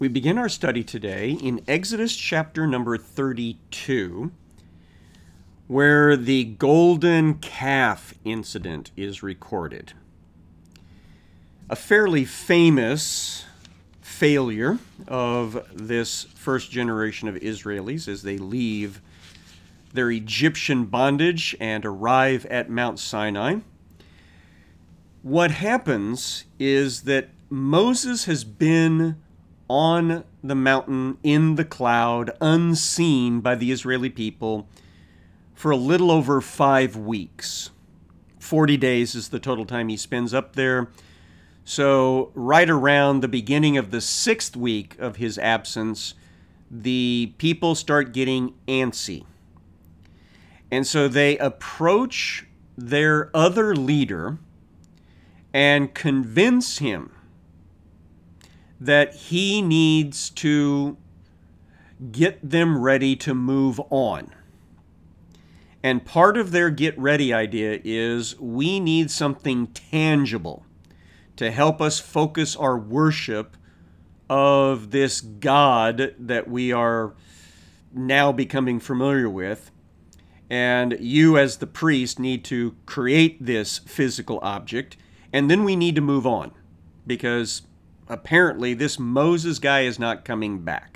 We begin our study today in Exodus chapter number 32, where the golden calf incident is recorded. A fairly famous failure of this first generation of Israelis as they leave their Egyptian bondage and arrive at Mount Sinai. What happens is that Moses has been on the mountain in the cloud, unseen by the Israeli people, for a little over 5 weeks. 40 days is the total time he spends up there. So right around the beginning of the 6th week of his absence, the people start getting antsy. And so they approach their other leader and convince him that he needs to get them ready to move on. And part of their get ready idea is we need something tangible to help us focus our worship of this God that we are now becoming familiar with. And you as the priest need to create this physical object, and then we need to move on because apparently this Moses guy is not coming back.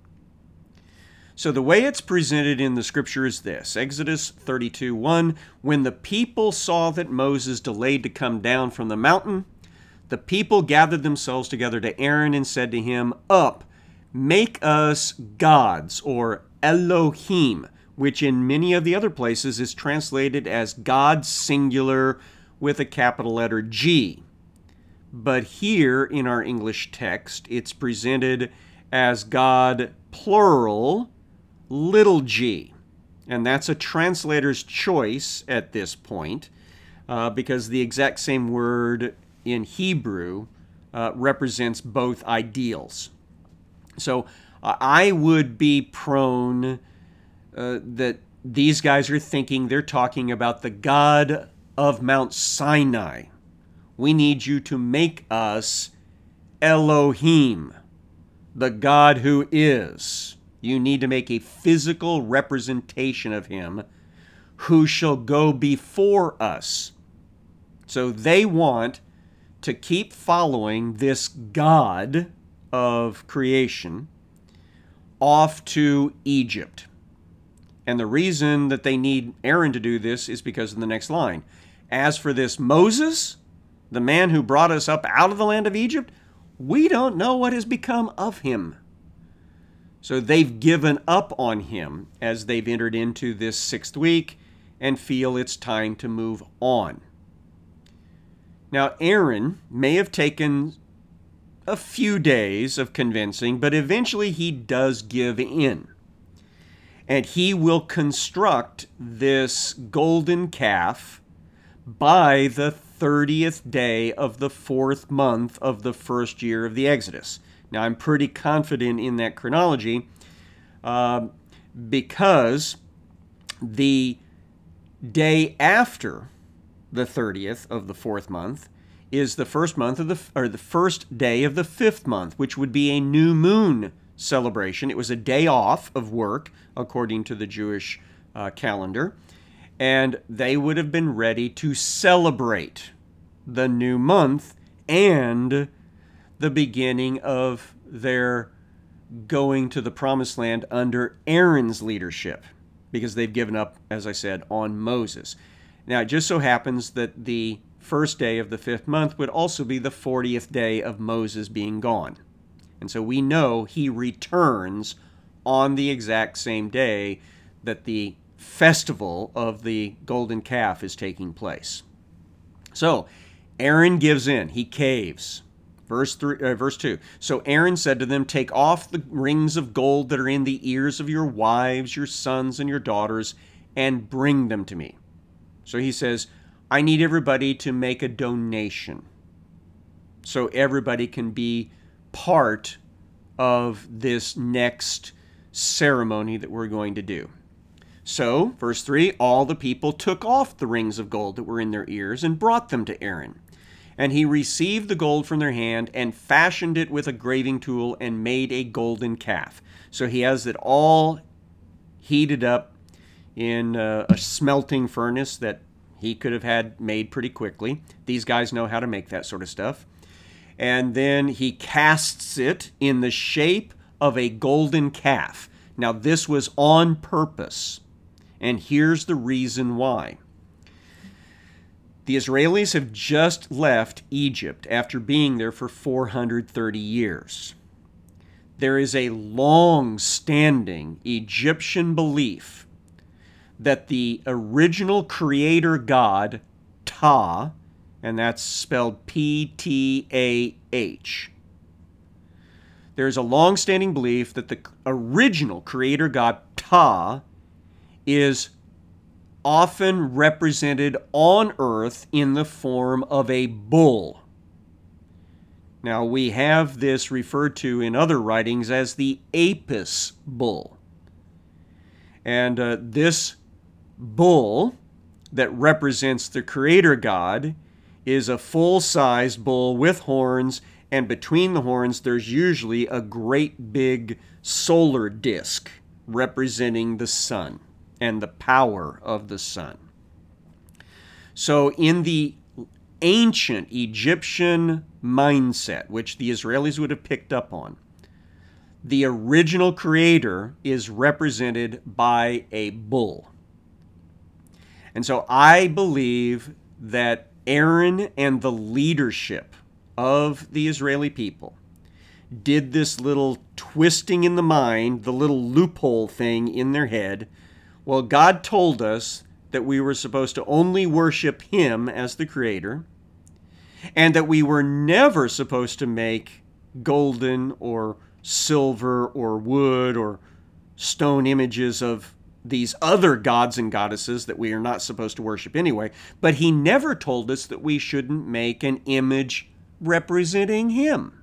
So the way it's presented in the scripture is this: Exodus 32:1, when the people saw that Moses delayed to come down from the mountain, the people gathered themselves together to Aaron and said to him, "Up, make us gods," or Elohim, which in many of the other places is translated as God singular with a capital letter G. But here in our English text, it's presented as God plural, little g. And that's a translator's choice at this point, because the exact same word in Hebrew represents both ideals. So I would be prone that these guys are thinking they're talking about the God of Mount Sinai. We need you to make us Elohim, the God who is. You need to make a physical representation of him who shall go before us. So they want to keep following this God of creation off to Egypt. And the reason that they need Aaron to do this is because of the next line. As for this Moses, the man who brought us up out of the land of Egypt, we don't know what has become of him. So they've given up on him as they've entered into this 6th week and feel it's time to move on. Now, Aaron may have taken a few days of convincing, but eventually he does give in. And he will construct this golden calf by the 30th day of the 4th month of the first year of the Exodus. Now, I'm pretty confident in that chronology because the day after the 30th of the 4th month is the first day of the 5th month, which would be a new moon celebration. It was a day off of work according to the Jewish calendar. And they would have been ready to celebrate the new month and the beginning of their going to the promised land under Aaron's leadership, because they've given up, as I said, on Moses. Now, it just so happens that the first day of the 5th month would also be the 40th day of Moses being gone. And so we know he returns on the exact same day that the festival of the golden calf is taking place. So Aaron gives in. He caves. Verse 2. So Aaron said to them, "Take off the rings of gold that are in the ears of your wives, your sons, and your daughters, and bring them to me." So he says, I need everybody to make a donation so everybody can be part of this next ceremony that we're going to do. So, verse 3, all the people took off the rings of gold that were in their ears and brought them to Aaron. And he received the gold from their hand and fashioned it with a graving tool and made a golden calf. So he has it all heated up in a smelting furnace that he could have had made pretty quickly. These guys know how to make that sort of stuff. And then he casts it in the shape of a golden calf. Now, this was on purpose. And here's the reason why. The Israelis have just left Egypt after being there for 430 years. There is a long-standing Egyptian belief that the original creator god, Ptah, and that's spelled P-T-A-H. There's a long-standing belief that the original creator god, Ptah, is often represented on earth in the form of a bull. Now, we have this referred to in other writings as the Apis bull. And this bull that represents the creator god is a full-size bull with horns, and between the horns there's usually a great big solar disk representing the sun and the power of the sun. So in the ancient Egyptian mindset, which the Israelis would have picked up on, the original creator is represented by a bull. And so I believe that Aaron and the leadership of the Israeli people did this little twisting in the mind, the little loophole thing in their head. Well, God told us that we were supposed to only worship Him as the Creator, and that we were never supposed to make golden or silver or wood or stone images of these other gods and goddesses that we are not supposed to worship anyway. But He never told us that we shouldn't make an image representing Him.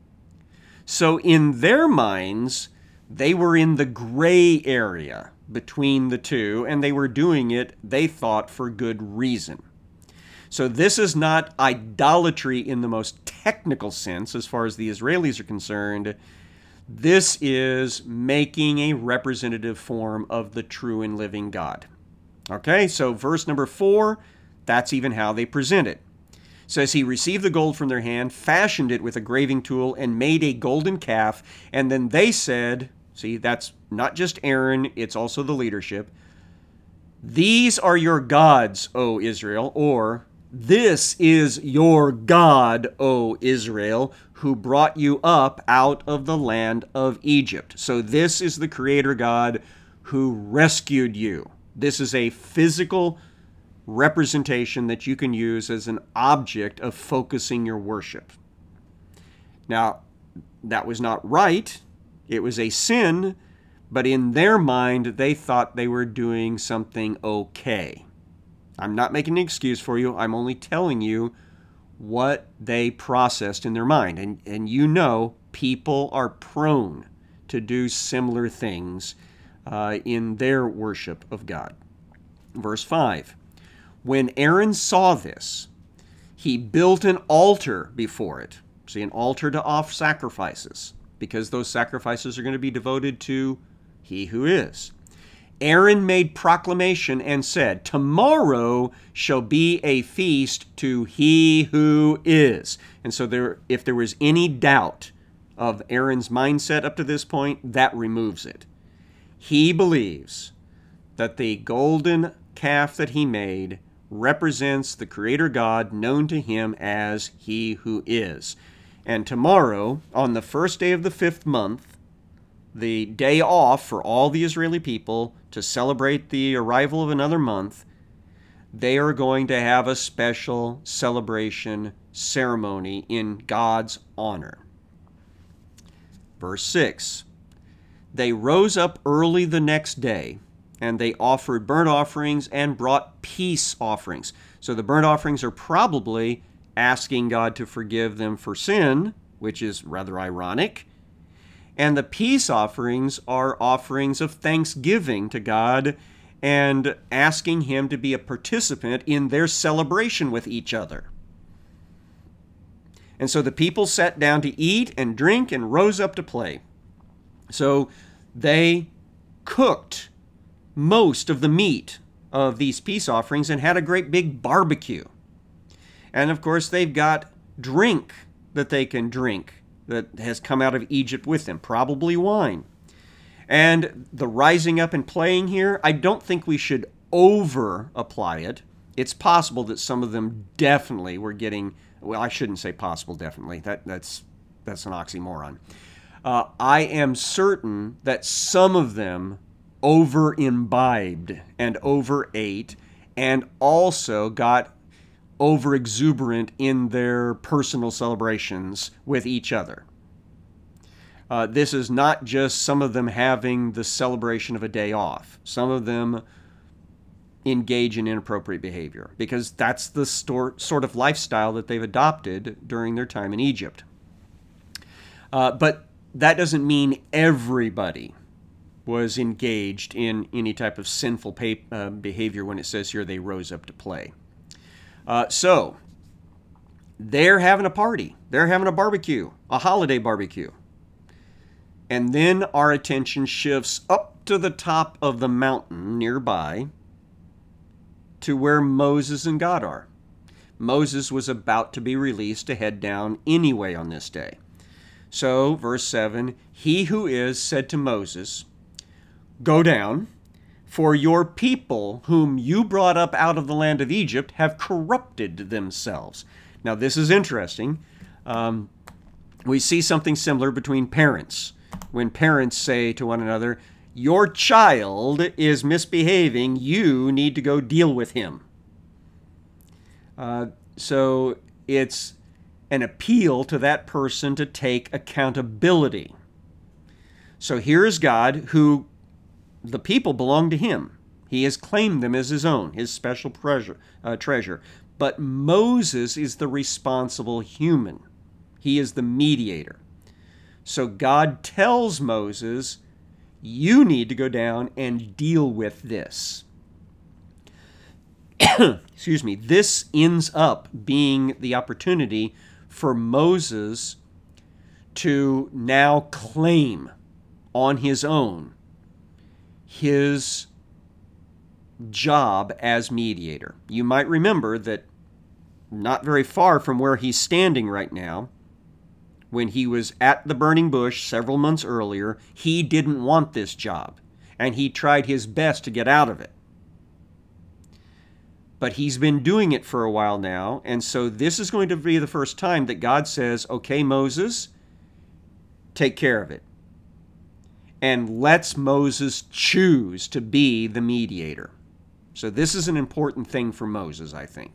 So in their minds, they were in the gray area between the two, and they were doing it, they thought, for good reason. So this is not idolatry in the most technical sense as far as the Israelis are concerned. This is making a representative form of the true and living God. Okay, so verse number 4, that's even how they present it. It says, he received the gold from their hand, fashioned it with a graving tool, and made a golden calf. And then they said, see, that's not just Aaron, it's also the leadership. These are your gods, O Israel, or this is your God, O Israel, who brought you up out of the land of Egypt. So this is the Creator God who rescued you. This is a physical representation that you can use as an object of focusing your worship. Now, that was not right. It was a sin, but in their mind, they thought they were doing something okay. I'm not making an excuse for you. I'm only telling you what they processed in their mind. And you know, people are prone to do similar things in their worship of God. Verse 5, when Aaron saw this, he built an altar before it. See, an altar to offer sacrifices, because those sacrifices are going to be devoted to He who is. Aaron made proclamation and said, tomorrow shall be a feast to He who is. And so if there was any doubt of Aaron's mindset up to this point, that removes it. He believes that the golden calf that he made represents the Creator God known to him as He who is. And tomorrow, on the first day of the 5th month, the day off for all the Israeli people to celebrate the arrival of another month, they are going to have a special celebration ceremony in God's honor. Verse 6, they rose up early the next day, and they offered burnt offerings and brought peace offerings. So the burnt offerings are probably asking God to forgive them for sin, which is rather ironic. And the peace offerings are offerings of thanksgiving to God and asking Him to be a participant in their celebration with each other. And so the people sat down to eat and drink and rose up to play. So they cooked most of the meat of these peace offerings and had a great big barbecue. And of course, they've got drink that they can drink that has come out of Egypt with them, probably wine. And the rising up and playing here, I don't think we should over apply it. It's possible that some of them definitely were getting, well, I shouldn't say possible definitely. That's an oxymoron. I am certain that some of them over imbibed and overate and also got over exuberant in their personal celebrations with each other. This is not just some of them having the celebration of a day off. Some of them engage in inappropriate behavior because that's the sort of lifestyle that they've adopted during their time in Egypt. But that doesn't mean everybody was engaged in any type of sinful behavior when it says here they rose up to play. So they're having a party. They're having a barbecue, a holiday barbecue. And then our attention shifts up to the top of the mountain nearby to where Moses and God are. Moses was about to be released to head down anyway on this day. So, verse 7, he who is said to Moses, "Go down, for your people whom you brought up out of the land of Egypt have corrupted themselves." Now, this is interesting. We see something similar between parents. When parents say to one another, "Your child is misbehaving, you need to go deal with him." So it's an appeal to that person to take accountability. So here is God, who the people belong to him. He has claimed them as his own, his special treasure. But Moses is the responsible human. He is the mediator. So God tells Moses, you need to go down and deal with this. Excuse me. This ends up being the opportunity for Moses to now claim on his own his job as mediator. You might remember that not very far from where he's standing right now, when he was at the burning bush several months earlier, he didn't want this job, and he tried his best to get out of it. But he's been doing it for a while now, and so this is going to be the first time that God says, "Okay, Moses, take care of it." And lets Moses choose to be the mediator. So this is an important thing for Moses, I think.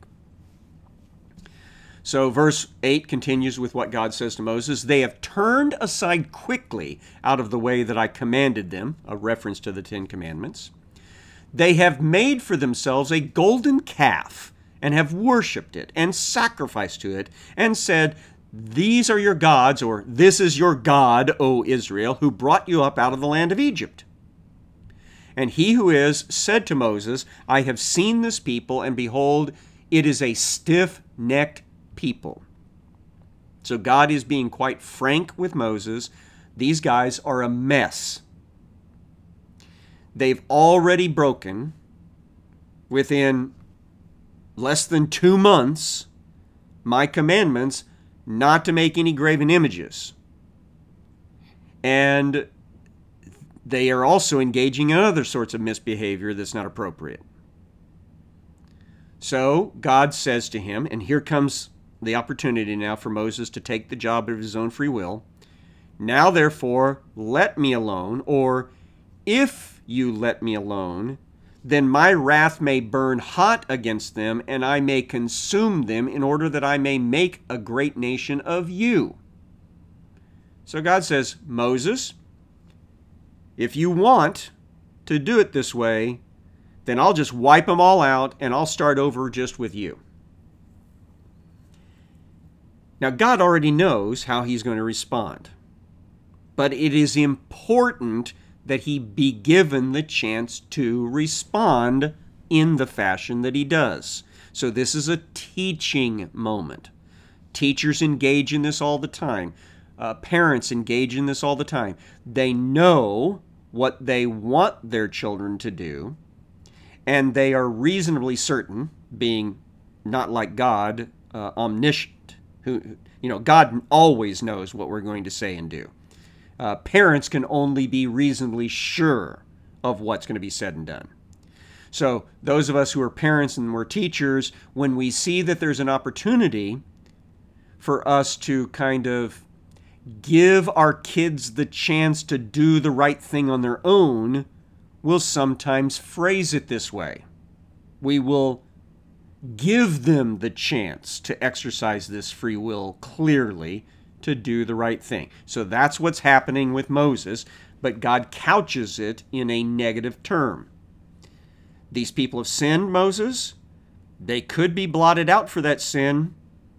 So verse 8 continues with what God says to Moses. "They have turned aside quickly out of the way that I commanded them," a reference to the Ten Commandments. "They have made for themselves a golden calf and have worshipped it and sacrificed to it and said, 'These are your gods,' or 'This is your God, O Israel, who brought you up out of the land of Egypt.' And he who is said to Moses, 'I have seen this people, and behold, it is a stiff-necked people.'" So God is being quite frank with Moses. These guys are a mess. They've already broken, within less than 2 months, my commandments not to make any graven images. And they are also engaging in other sorts of misbehavior that's not appropriate. So God says to him, and here comes the opportunity now for Moses to take the job of his own free will. "Now therefore, let me alone," or "If you let me alone, then my wrath may burn hot against them, and I may consume them in order that I may make a great nation of you." So God says, "Moses, if you want to do it this way, then I'll just wipe them all out and I'll start over just with you." Now, God already knows how he's going to respond, but it is important that he be given the chance to respond in the fashion that he does. So this is a teaching moment. Teachers engage in this all the time. Parents engage in this all the time. They know what they want their children to do, and they are reasonably certain, being not like God, omniscient, God always knows what we're going to say and do. Parents can only be reasonably sure of what's going to be said and done. So those of us who are parents and we're teachers, when we see that there's an opportunity for us to kind of give our kids the chance to do the right thing on their own, we'll sometimes phrase it this way. We will give them the chance to exercise this free will clearly to do the right thing. So that's what's happening with Moses, but God couches it in a negative term. These people have sinned, Moses. They could be blotted out for that sin.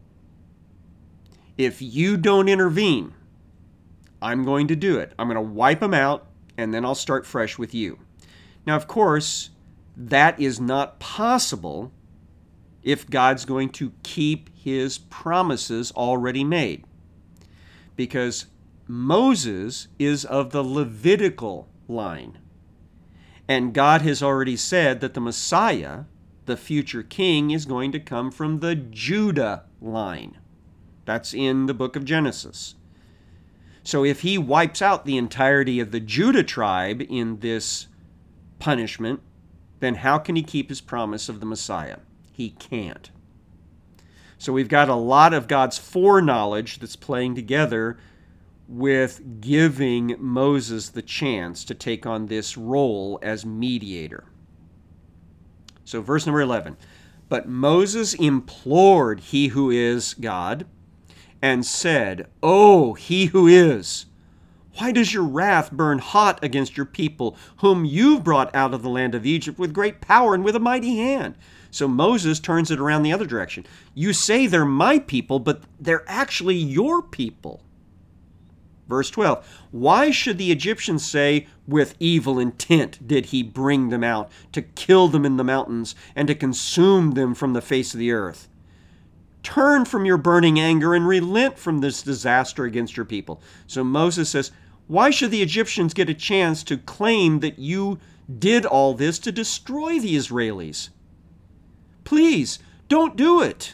If you don't intervene, I'm going to do it. I'm going to wipe them out, and then I'll start fresh with you. Now, of course, that is not possible if God's going to keep his promises already made. Because Moses is of the Levitical line. And God has already said that the Messiah, the future king, is going to come from the Judah line. That's in the book of Genesis. So if he wipes out the entirety of the Judah tribe in this punishment, then how can he keep his promise of the Messiah? He can't. So we've got a lot of God's foreknowledge that's playing together with giving Moses the chance to take on this role as mediator. So verse number 11. But Moses implored he who is God and said, "O he who is, why does your wrath burn hot against your people, whom you've brought out of the land of Egypt with great power and with a mighty hand?" So Moses turns it around the other direction. You say they're my people, but they're actually your people. Verse 12, why should the Egyptians say, with evil intent did he bring them out, to kill them in the mountains and to consume them from the face of the earth? Turn from your burning anger and relent from this disaster against your people. So Moses says, why should the Egyptians get a chance to claim that you did all this to destroy the Israelis? Please, don't do it.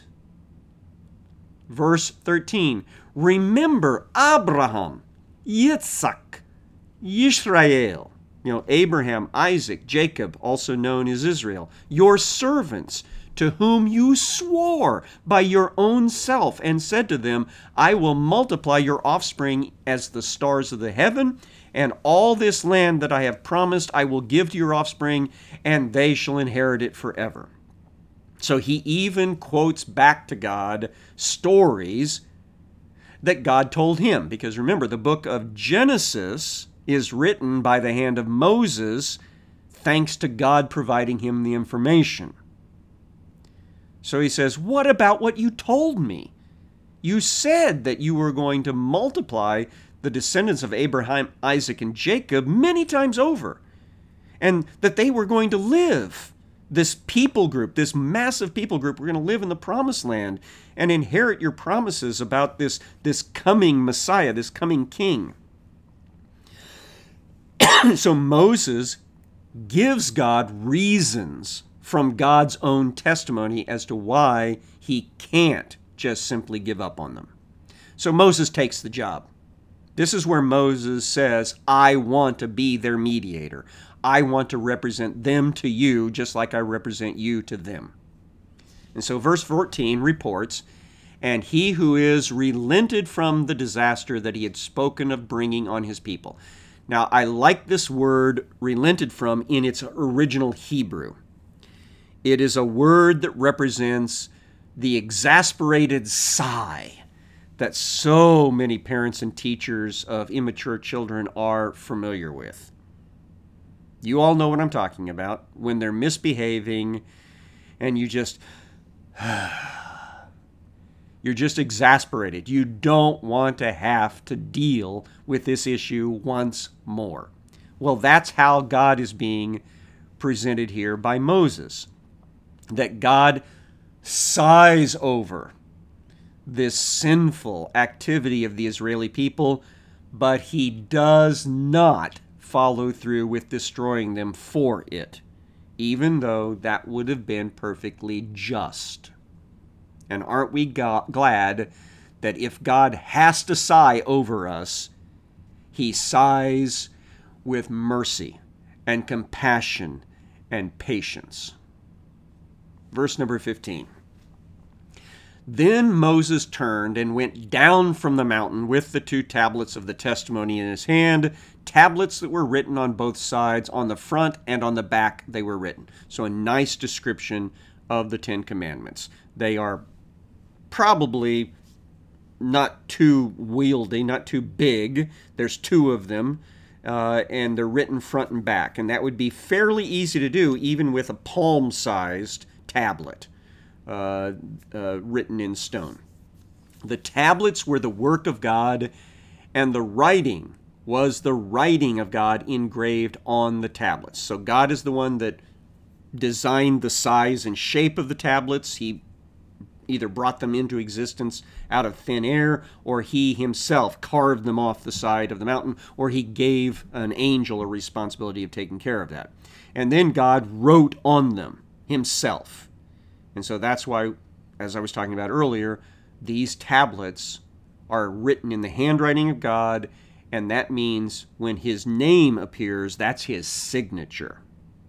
Verse 13, remember Abraham, Yitzhak, Yisrael, Abraham, Isaac, Jacob, also known as Israel, your servants, to whom you swore by your own self and said to them, I will multiply your offspring as the stars of the heaven, and all this land that I have promised I will give to your offspring, and they shall inherit it forever. So he even quotes back to God stories that God told him. Because remember, the book of Genesis is written by the hand of Moses, thanks to God providing him the information. So he says, what about what you told me? You said that you were going to multiply the descendants of Abraham, Isaac, and Jacob many times over, and that they were going to live. This people group, this massive people group, we're going to live in the promised land and inherit your promises about this coming Messiah, this coming king. So Moses gives God reasons from God's own testimony as to why he can't just simply give up on them. So Moses takes the job. This is where Moses says, I want to be their mediator. I want to represent them to you just like I represent you to them. And so verse 14 reports, and he who is relented from the disaster that he had spoken of bringing on his people. Now, I like this word relented from in its original Hebrew. It is a word that represents the exasperated sigh that so many parents and teachers of immature children are familiar with. You all know what I'm talking about, when they're misbehaving and you're just exasperated. You don't want to have to deal with this issue once more. Well, that's how God is being presented here by Moses. That God sighs over this sinful activity of the Israeli people, but he does not follow through with destroying them for it, even though that would have been perfectly just. And aren't we glad that if God has to sigh over us, he sighs with mercy and compassion and patience. Verse number 15. Then Moses turned and went down from the mountain with the 2 tablets of the testimony in his hand, tablets that were written on both sides, on the front and on the back they were written. So a nice description of the 10 Commandments. They are probably not too wieldy, not too big. There's 2 of them, and they're written front and back. And that would be fairly easy to do even with a palm-sized tablet written in stone. The tablets were the work of God, and the writing was the writing of God engraved on the tablets. So God is the one that designed the size and shape of the tablets. He either brought them into existence out of thin air, or he himself carved them off the side of the mountain, or he gave an angel a responsibility of taking care of that. And then God wrote on them himself. And so that's why, as I was talking about earlier, these tablets are written in the handwriting of God, and that means when his name appears, that's his signature.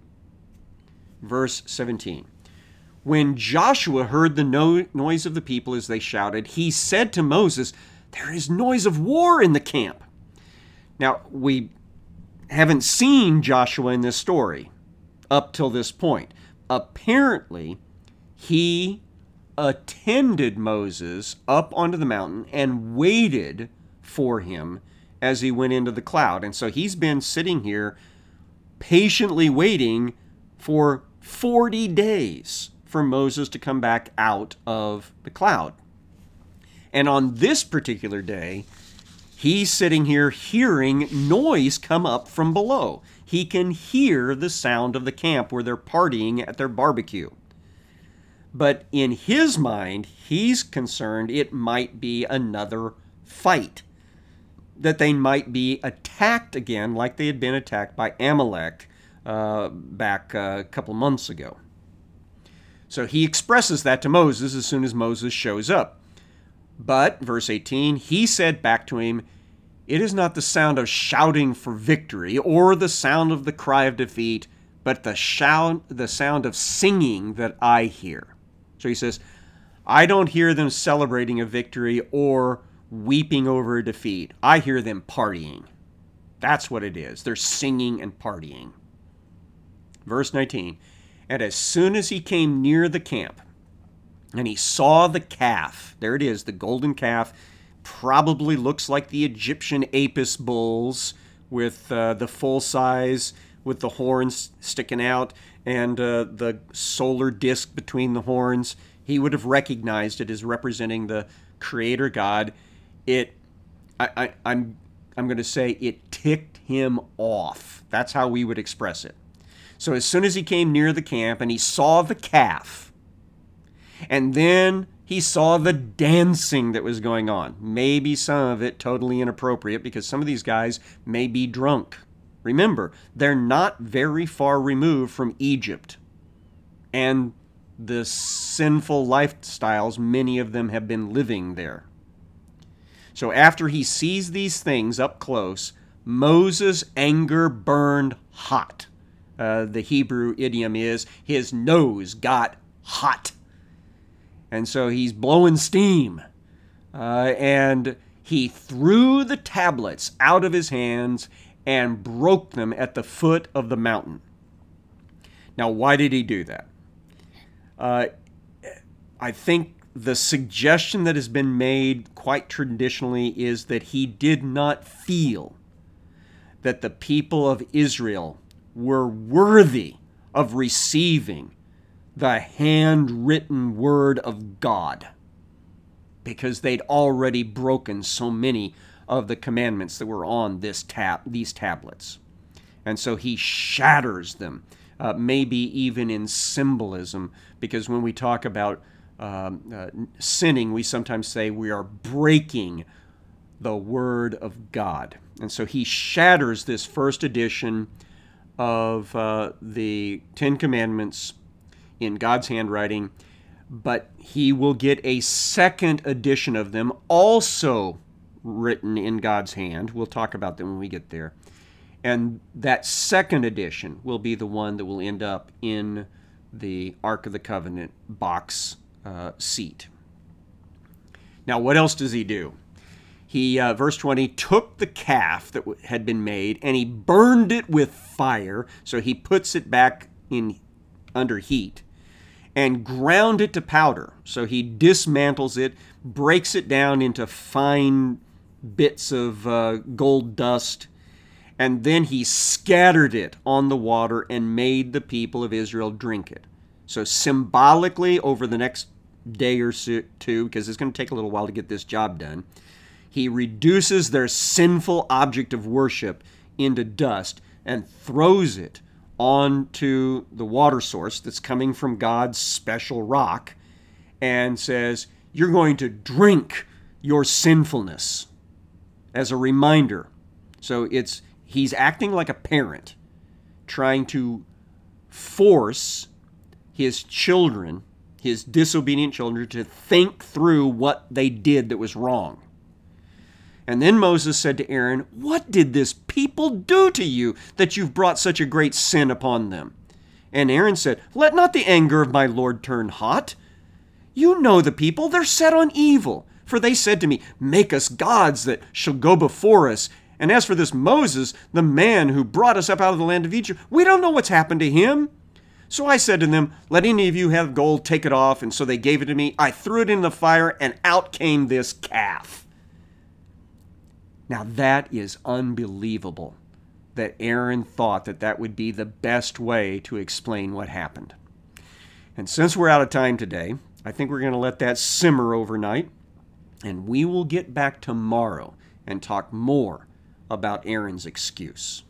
Verse 17. When Joshua heard the noise of the people as they shouted, he said to Moses, "There is noise of war in the camp." Now, we haven't seen Joshua in this story up till this point. Apparently, he attended Moses up onto the mountain and waited for him as he went into the cloud. And so he's been sitting here patiently waiting for 40 days for Moses to come back out of the cloud. And on this particular day, he's sitting here hearing noise come up from below. He can hear the sound of the camp where they're partying at their barbecue. But in his mind, he's concerned it might be another fight, that they might be attacked again like they had been attacked by Amalek back a couple months ago. So he expresses that to Moses as soon as Moses shows up. But, verse 18, he said back to him, "It is not the sound of shouting for victory or the sound of the cry of defeat, but the sound of singing that I hear." So he says, I don't hear them celebrating a victory or weeping over a defeat. I hear them partying. That's what it is. They're singing and partying. Verse 19, and as soon as he came near the camp, and he saw the calf, there it is, the golden calf, probably looks like the Egyptian Apis bulls with the full size, with the horns sticking out, and the solar disc between the horns. He would have recognized it as representing the Creator God. I'm going to say it ticked him off. That's how we would express it. So as soon as he came near the camp and he saw the calf, and then he saw the dancing that was going on, maybe some of it totally inappropriate because some of these guys may be drunk. Remember, they're not very far removed from Egypt and the sinful lifestyles many of them have been living there. So after he sees these things up close, Moses' anger burned hot. The Hebrew idiom is, his nose got hot. And so he's blowing steam. And he threw the tablets out of his hands and broke them at the foot of the mountain. Now, why did he do that? I think the suggestion that has been made quite traditionally is that he did not feel that the people of Israel were worthy of receiving the handwritten word of God, because they'd already broken so many of the commandments that were on these tablets. And so he shatters them, maybe even in symbolism, because when we talk about sinning, we sometimes say we are breaking the Word of God. And so he shatters this first edition of the Ten Commandments in God's handwriting, but he will get a second edition of them also written in God's hand. We'll talk about them when we get there. And that second edition will be the one that will end up in the Ark of the Covenant box seat. Now, what else does he do? He, verse 20, took the calf that had been made and he burned it with fire. So he puts it back in under heat and ground it to powder. So he dismantles it, breaks it down into fine bits of gold dust, and then he scattered it on the water and made the people of Israel drink it. So symbolically, over the next day or two, because it's going to take a little while to get this job done, he reduces their sinful object of worship into dust and throws it onto the water source that's coming from God's special rock and says, you're going to drink your sinfulness as a reminder. So he's acting like a parent trying to force his children, his disobedient children, to think through what they did that was wrong. And then Moses said to Aaron, what did this people do to you that you've brought such a great sin upon them? And Aaron said, let not the anger of my Lord turn hot. You know the people, they're set on evil. For they said to me, make us gods that shall go before us. And as for this Moses, the man who brought us up out of the land of Egypt, we don't know what's happened to him. So I said to them, let any of you have gold, take it off. And so they gave it to me. I threw it in the fire, and out came this calf. Now that is unbelievable that Aaron thought that that would be the best way to explain what happened. And since we're out of time today, I think we're going to let that simmer overnight, and we will get back tomorrow and talk more about Aaron's excuse.